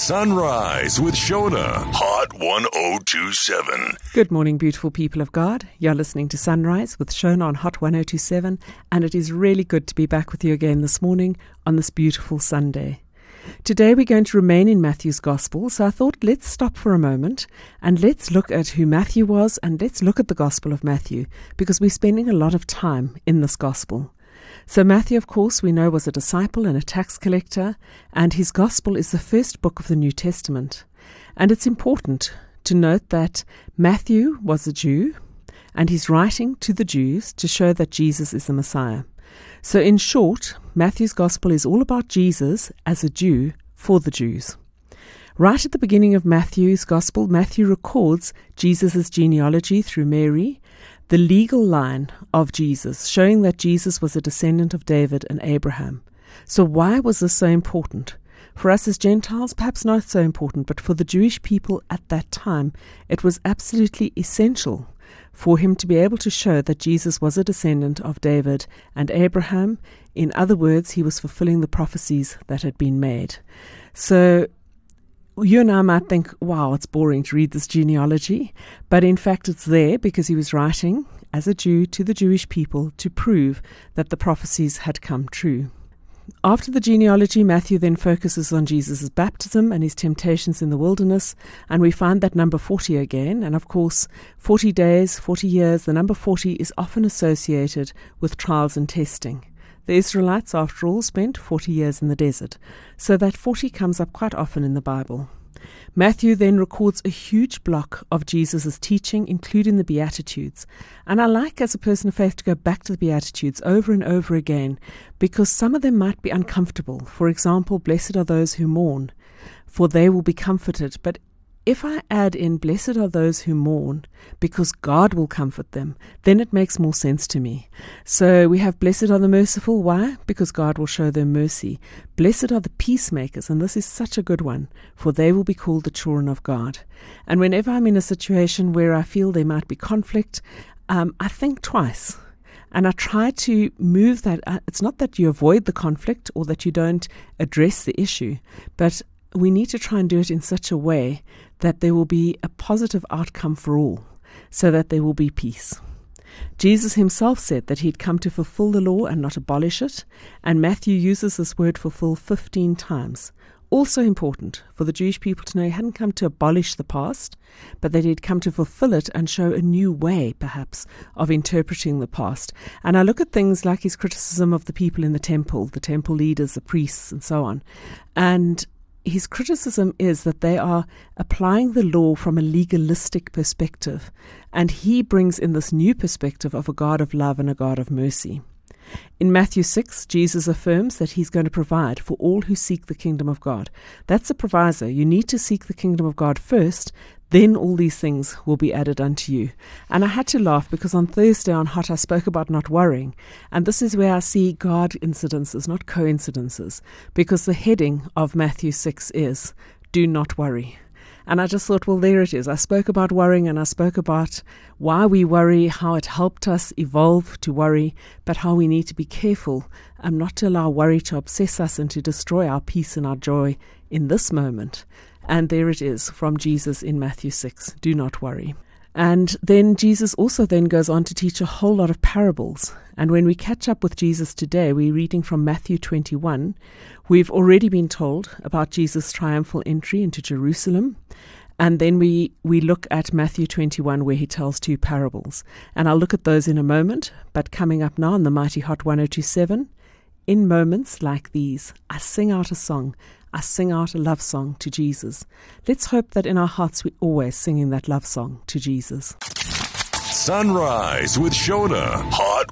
Sunrise with Shona, Hot 1027. Good morning, beautiful people of God. You're listening to Sunrise with Shona on Hot 1027, and it is really good to be back with you again this morning on this beautiful Sunday. Today we're going to remain in Matthew's Gospel, so I thought let's stop for a moment and let's look at who Matthew was, and let's look at the Gospel of Matthew, because we're spending a lot of time in this Gospel. So Matthew, of course, we know was a disciple and a tax collector, and his Gospel is the first book of the New Testament. And it's important to note that Matthew was a Jew, and he's writing to the Jews to show that Jesus is the Messiah. So in short, Matthew's Gospel is all about Jesus as a Jew for the Jews. Right at the beginning of Matthew's Gospel, Matthew records Jesus' genealogy through Mary, the legal line of Jesus, showing that Jesus was a descendant of David and Abraham. So why was this so important? For us as Gentiles, perhaps not so important, but for the Jewish people at that time, it was absolutely essential for him to be able to show that Jesus was a descendant of David and Abraham. In other words, he was fulfilling the prophecies that had been made. So you and I might think, wow, it's boring to read this genealogy, but in fact it's there because he was writing as a Jew to the Jewish people to prove that the prophecies had come true. After the genealogy, Matthew then focuses on Jesus' baptism and his temptations in the wilderness, and we find that number 40 again. And of course, 40 days, 40 years, the number 40 is often associated with trials and testing. The Israelites, after all, spent 40 years in the desert, so that 40 comes up quite often in the Bible. Matthew then records a huge block of Jesus' teaching, including the Beatitudes. And I like, as a person of faith, to go back to the Beatitudes over and over again, because some of them might be uncomfortable. For example, blessed are those who mourn, for they will be comforted. But if I add in, blessed are those who mourn, because God will comfort them, then it makes more sense to me. So we have blessed are the merciful. Why? Because God will show them mercy. Blessed are the peacemakers, and this is such a good one, for they will be called the children of God. And whenever I'm in a situation where I feel there might be conflict, I think twice. And I try to move that. It's not that you avoid the conflict or that you don't address the issue, but we need to try and do it in such a way that there will be a positive outcome for all, so that there will be peace. Jesus himself said that he'd come to fulfill the law and not abolish it, and Matthew uses this word fulfill 15 times. Also important for the Jewish people to know he hadn't come to abolish the past, but that he'd come to fulfill it and show a new way, perhaps, of interpreting the past. And I look at things like his criticism of the people in the temple leaders, the priests, and so on. And his criticism is that they are applying the law from a legalistic perspective, and he brings in this new perspective of a God of love and a God of mercy. In Matthew 6, Jesus affirms that he's going to provide for all who seek the kingdom of God. That's a proviso. You need to seek the kingdom of God first, then all these things will be added unto you. And I had to laugh because on Thursday on Hot I spoke about not worrying. And this is where I see God incidences, not coincidences, because the heading of Matthew 6 is, do not worry. And I just thought, well, there it is. I spoke about worrying, and I spoke about why we worry, how it helped us evolve to worry, but how we need to be careful not to allow worry to obsess us and to destroy our peace and our joy in this moment. And there it is from Jesus in Matthew 6, do not worry. And then Jesus also then goes on to teach a whole lot of parables. And when we catch up with Jesus today, we're reading from Matthew 21. We've already been told about Jesus' triumphal entry into Jerusalem. And then we look at Matthew 21, where he tells two parables. And I'll look at those in a moment. But coming up now on the Mighty Hot 1027, in moments like these, I sing out a song. I sing out a love song to Jesus. Let's hope that in our hearts we're always singing that love song to Jesus. Sunrise with Shona, Hot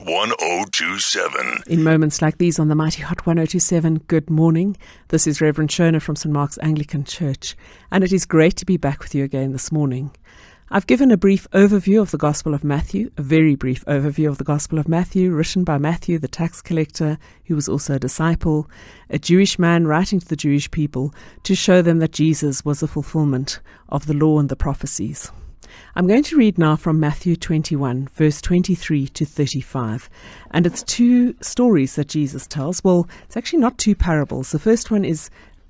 1027. In moments like these on the Mighty Hot 1027, good morning. This is Reverend Shona from St. Mark's Anglican Church, and it is great to be back with you again this morning. I've given a brief overview of the Gospel of Matthew, a very brief overview of the Gospel of Matthew, written by Matthew, the tax collector, who was also a disciple, a Jewish man writing to the Jewish people to show them that Jesus was a fulfillment of the law and the prophecies. I'm going to read now from Matthew 21, verse 23 to 35. And it's two stories that Jesus tells. Well, it's actually not two parables. The first one is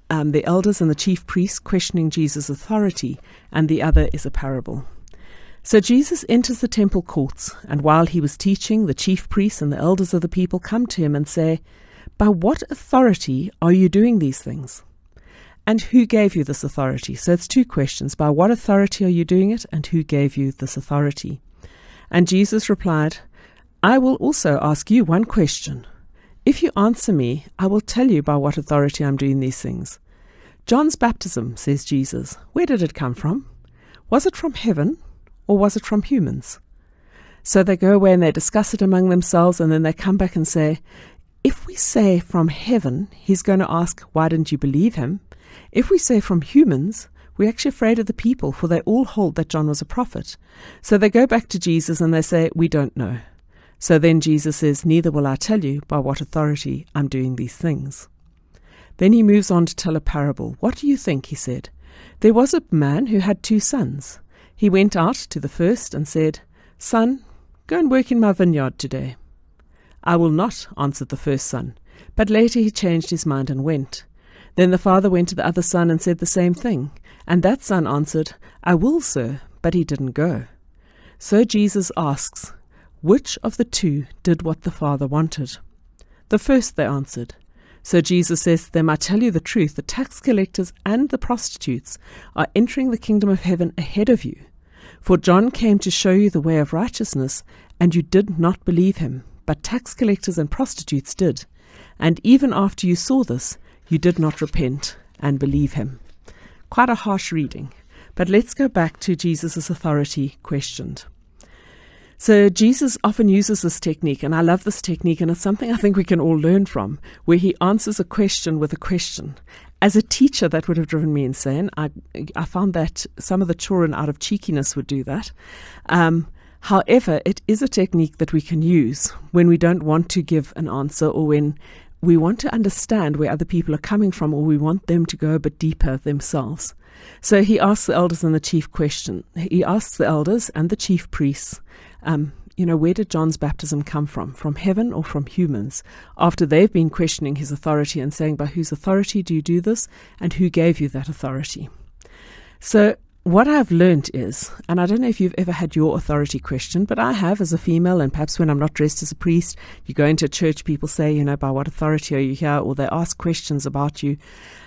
the elders and the chief priests questioning Jesus' authority, and the other is a parable. So Jesus enters the temple courts, and while he was teaching, the chief priests and the elders of the people come to him and say, "By what authority are you doing these things? And who gave you this authority?" So it's two questions. By what authority are you doing it, and who gave you this authority? And Jesus replied, "I will also ask you one question. If you answer me, I will tell you by what authority I'm doing these things. John's baptism," says Jesus, "where did it come from? Was it from heaven, or was it from humans?" So they go away and they discuss it among themselves, and then they come back and say, if we say from heaven, he's going to ask, why didn't you believe him? If we say from humans, we're actually afraid of the people, for they all hold that John was a prophet. So they go back to Jesus and they say, we don't know. So then Jesus says, neither will I tell you by what authority I'm doing these things. Then he moves on to tell a parable. What do you think? He said. There was a man who had 2 sons. He went out to the first and said, Son, go and work in my vineyard today. I will not, answered the first son. But later he changed his mind and went. Then the father went to the other son and said the same thing. And that son answered, I will, sir, but he didn't go. So Jesus asks, which of the 2 did what the father wanted? The first, they answered. So Jesus says to them, I tell you the truth, the tax collectors and the prostitutes are entering the kingdom of heaven ahead of you. For John came to show you the way of righteousness, and you did not believe him, but tax collectors and prostitutes did. And even after you saw this, you did not repent and believe him. Quite a harsh reading, but let's go back to Jesus' authority questioned. So Jesus often uses this technique, and I love this technique, and it's something I think we can all learn from, where he answers a question with a question. As a teacher, that would have driven me insane. I found that some of the children, out of cheekiness, would do that. However, it is a technique that we can use when we don't want to give an answer, or when we want to understand where other people are coming from, or we want them to go a bit deeper themselves. So he asks the elders and the chief question. He asks the elders and the chief priests, where did John's baptism come from? From heaven or from humans? After they've been questioning his authority and saying, by whose authority do you do this? And who gave you that authority? So what I've learned is, and I don't know if you've ever had your authority questioned, but I have as a female, and perhaps when I'm not dressed as a priest, you go into a church, people say, by what authority are you here? Or they ask questions about you.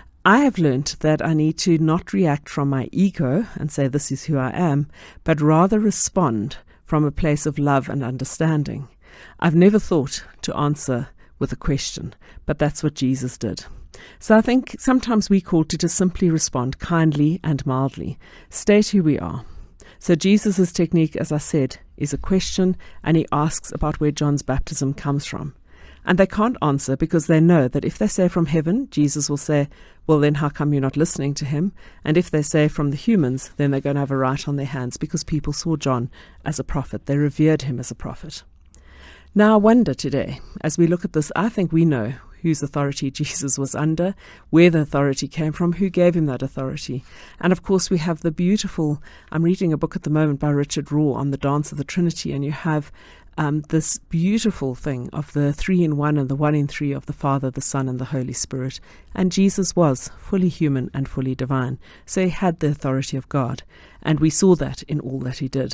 I have learned that I need to not react from my ego and say this is who I am, but rather respond from a place of love and understanding. I've never thought to answer with a question, but that's what Jesus did. So I think sometimes we're called to just simply respond kindly and mildly, state who we are. So Jesus' technique, as I said, is a question, and he asks about where John's baptism comes from. And they can't answer because they know that if they say from heaven, Jesus will say, well, then how come you're not listening to him? And if they say from the humans, then they're going to have a right on their hands because people saw John as a prophet. They revered him as a prophet. Now I wonder today, as we look at this, I think we know whose authority Jesus was under, where the authority came from, who gave him that authority. And of course we have the beautiful, I'm reading a book at the moment by Richard Rohr on the dance of the Trinity, and you have this beautiful thing of the 3 in 1 and the 1 in 3 of the Father, the Son, and the Holy Spirit. And Jesus was fully human and fully divine. So he had the authority of God. And we saw that in all that he did.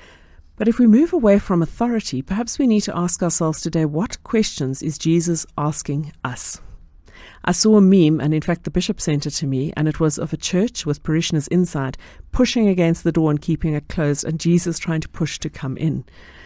But if we move away from authority, perhaps we need to ask ourselves today, what questions is Jesus asking us? I saw a meme, and in fact the bishop sent it to me, and it was of a church with parishioners inside, pushing against the door and keeping it closed, and Jesus trying to push to come in.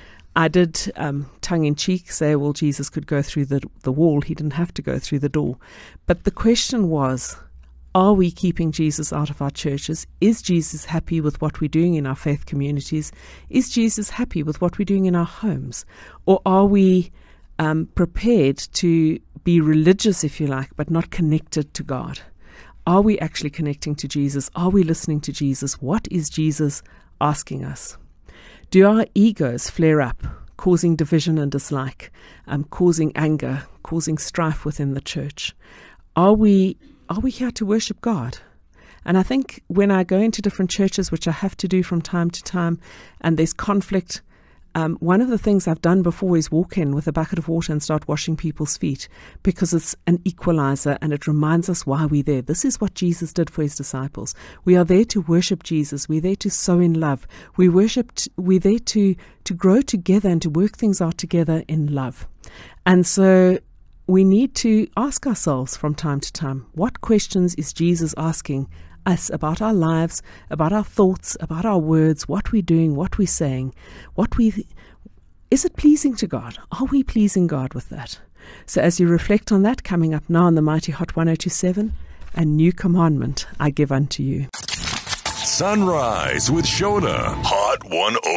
I did, tongue-in-cheek, say, well, Jesus could go through the wall. He didn't have to go through the door. But the question was, are we keeping Jesus out of our churches? Is Jesus happy with what we're doing in our faith communities? Is Jesus happy with what we're doing in our homes? Or are we prepared to be religious, if you like, but not connected to God? Are we actually connecting to Jesus? Are we listening to Jesus? What is Jesus asking us? Do our egos flare up, causing division and dislike, causing anger, causing strife within the church? Are we here to worship God? And I think when I go into different churches, which I have to do from time to time, and there's conflict, one of the things I've done before is walk in with a bucket of water and start washing people's feet, because it's an equalizer and it reminds us why we're there. This is what Jesus did for his disciples. We are there to worship Jesus. We're there to sow in love. We're there to grow together and to work things out together in love. And so we need to ask ourselves from time to time, what questions is Jesus asking us about our lives, about our thoughts, about our words, what we're doing, what we're saying, is it pleasing to God? Are we pleasing God with that? So as you reflect on that, coming up now on the Mighty Hot 1027, a new commandment I give unto you. Sunrise with Shona, Hot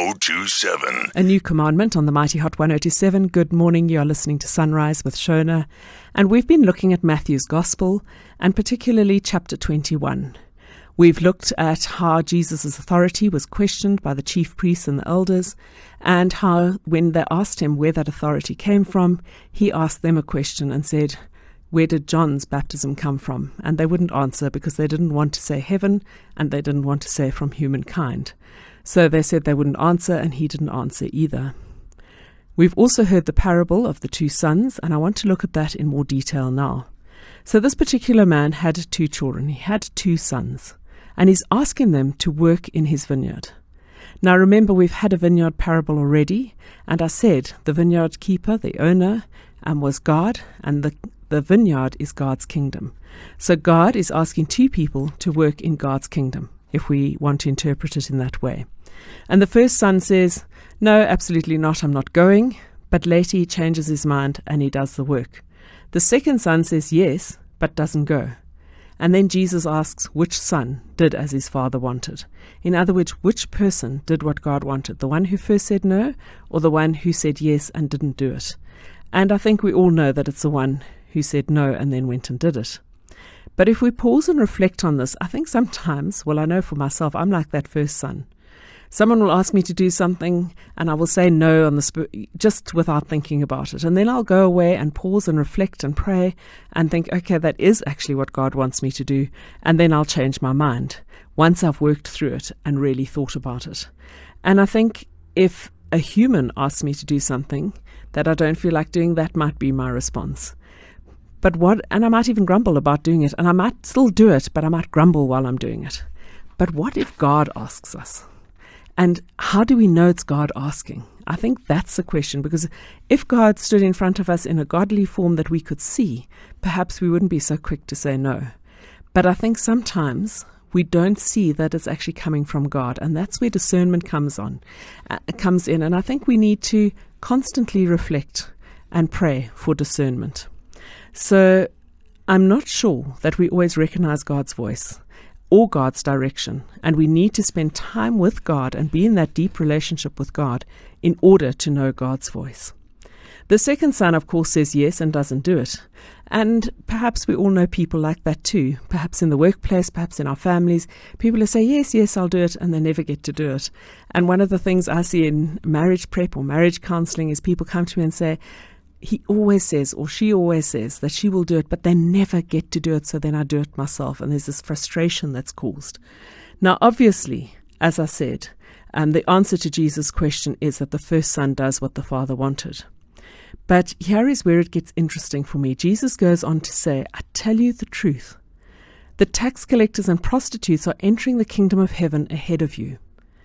1027. A new commandment on the Mighty Hot 1027. Good morning, you are listening to Sunrise with Shona, and we've been looking at Matthew's Gospel, and particularly chapter 21. We've looked at how Jesus' authority was questioned by the chief priests and the elders, and how when they asked him where that authority came from, he asked them a question and said, where did John's baptism come from? And they wouldn't answer because they didn't want to say heaven and they didn't want to say from humankind. So they said they wouldn't answer, and he didn't answer either. We've also heard the parable of the two sons, and I want to look at that in more detail now. So this particular man had two children. He had two sons. And he's asking them to work in his vineyard. Now remember, we've had a vineyard parable already, and I said the vineyard keeper, the owner, was God, and the vineyard is God's kingdom. So God is asking two people to work in God's kingdom, if we want to interpret it in that way. And the first son says, no, absolutely not, I'm not going, but later he changes his mind and he does the work. The second son says yes, but doesn't go. And then Jesus asks which son did as his father wanted. In other words, which person did what God wanted? The one who first said no, or the one who said yes and didn't do it? And I think we all know that it's the one who said no and then went and did it. But if we pause and reflect on this, I think sometimes, well, I know for myself, I'm like that first son. Someone will ask me to do something and I will say no on just without thinking about it. And then I'll go away and pause and reflect and pray and think, okay, that is actually what God wants me to do. And then I'll change my mind once I've worked through it and really thought about it. And I think if a human asks me to do something that I don't feel like doing, that might be my response. And I might even grumble about doing it, and I might still do it, but I might grumble while I'm doing it. But what if God asks us? And how do we know it's God asking? I think that's the question, because if God stood in front of us in a godly form that we could see, perhaps we wouldn't be so quick to say no. But I think sometimes we don't see that it's actually coming from God, and that's where discernment comes in. And I think we need to constantly reflect and pray for discernment. So I'm not sure that we always recognize God's voice or God's direction, and we need to spend time with God and be in that deep relationship with God in order to know God's voice. The second son, of course, says yes and doesn't do it. And perhaps we all know people like that too, perhaps in the workplace, perhaps in our families, people who say, yes, I'll do it, and they never get to do it. And one of the things I see in marriage prep or marriage counseling is people come to me and say, he always says or she always says that she will do it, but they never get to do it, so then I do it myself. And there's this frustration that's caused. Now, obviously, as I said, the answer to Jesus' question is that the first son does what the father wanted. But here is where it gets interesting for me. Jesus goes on to say, I tell you the truth. The tax collectors and prostitutes are entering the kingdom of heaven ahead of you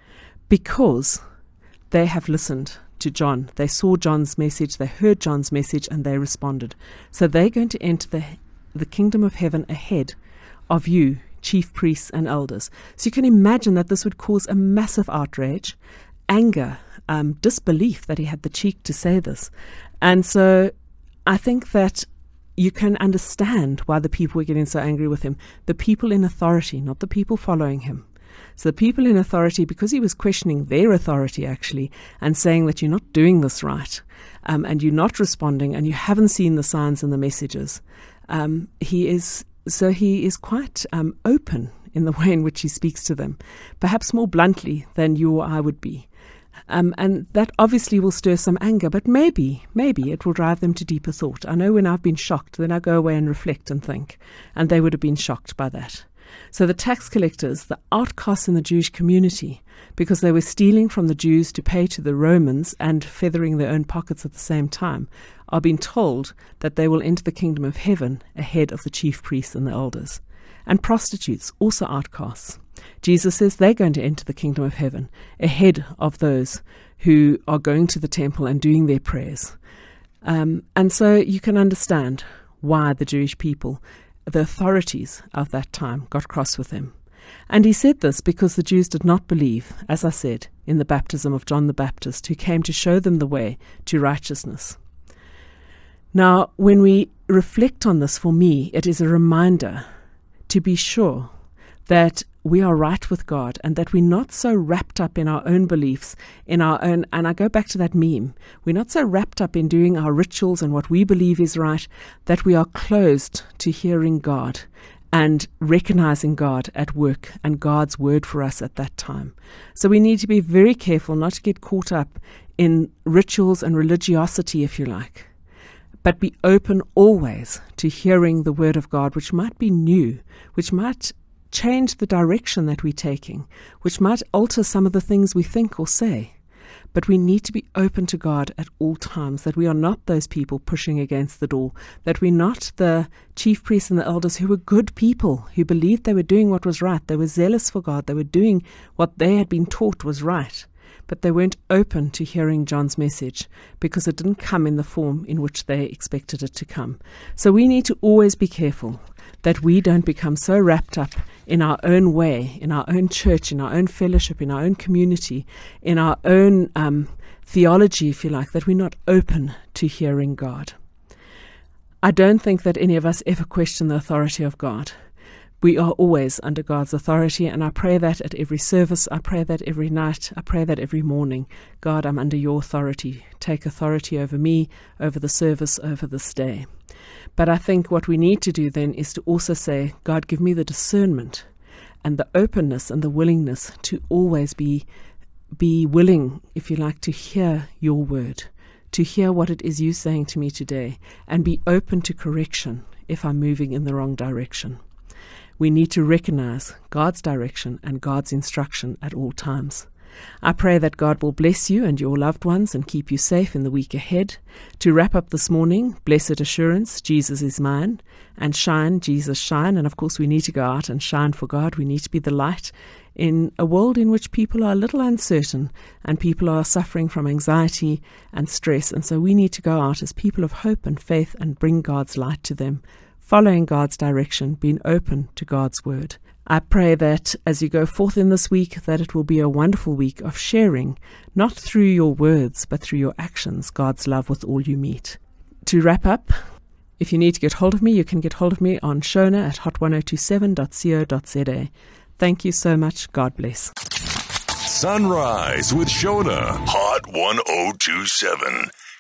because they have listened to John. They saw John's message, they heard John's message, and they responded. So they're going to enter the kingdom of heaven ahead of you, chief priests and elders. So you can imagine that this would cause a massive outrage, anger, disbelief that he had the cheek to say this. And so I think that you can understand why the people were getting so angry with him. The people in authority, not the people following him. So the people in authority, because he was questioning their authority actually and saying that you're not doing this right, and you're not responding and you haven't seen the signs and the messages, he is quite open in the way in which he speaks to them, perhaps more bluntly than you or I would be. And that obviously will stir some anger, but maybe it will drive them to deeper thought. I know when I've been shocked, then I go away and reflect and think, and they would have been shocked by that. So the tax collectors, the outcasts in the Jewish community, because they were stealing from the Jews to pay to the Romans and feathering their own pockets at the same time, are being told that they will enter the kingdom of heaven ahead of the chief priests and the elders. And prostitutes, also outcasts. Jesus says they're going to enter the kingdom of heaven ahead of those who are going to the temple and doing their prayers. And so you can understand why the Jewish people, the authorities of that time, got cross with him. And he said this because the Jews did not believe, as I said, in the baptism of John the Baptist, who came to show them the way to righteousness. Now, when we reflect on this, for me, it is a reminder to be sure that we are right with God and that we're not so wrapped up in our own beliefs, in our own, and I go back to that meme, we're not so wrapped up in doing our rituals and what we believe is right, that we are closed to hearing God and recognizing God at work and God's word for us at that time. So we need to be very careful not to get caught up in rituals and religiosity, if you like, but be open always to hearing the word of God, which might be new, which might change the direction that we're taking, which might alter some of the things we think or say. But we need to be open to God at all times, that we are not those people pushing against the door, that we're not the chief priests and the elders who were good people, who believed they were doing what was right, they were zealous for God, they were doing what they had been taught was right. But they weren't open to hearing John's message because it didn't come in the form in which they expected it to come. So we need to always be careful that we don't become so wrapped up in our own way, in our own church, in our own fellowship, in our own community, in our own theology, if you like, that we're not open to hearing God. I don't think that any of us ever question the authority of God. We are always under God's authority, and I pray that at every service, I pray that every night, I pray that every morning. God, I'm under your authority. Take authority over me, over the service, over this day. But I think what we need to do then is to also say, God, give me the discernment and the openness and the willingness to always be willing, if you like, to hear your word, to hear what it is you're saying to me today, and be open to correction if I'm moving in the wrong direction. We need to recognize God's direction and God's instruction at all times. I pray that God will bless you and your loved ones and keep you safe in the week ahead. To wrap up this morning, blessed assurance, Jesus is mine, and shine, Jesus shine. And of course, we need to go out and shine for God. We need to be the light in a world in which people are a little uncertain and people are suffering from anxiety and stress. And so we need to go out as people of hope and faith and bring God's light to them, following God's direction, being open to God's word. I pray that as you go forth in this week, that it will be a wonderful week of sharing, not through your words, but through your actions, God's love with all you meet. To wrap up, if you need to get hold of me, you can get hold of me on Shona at hot1027.co.za. Thank you so much. God bless. Sunrise with Shona, Hot 1027.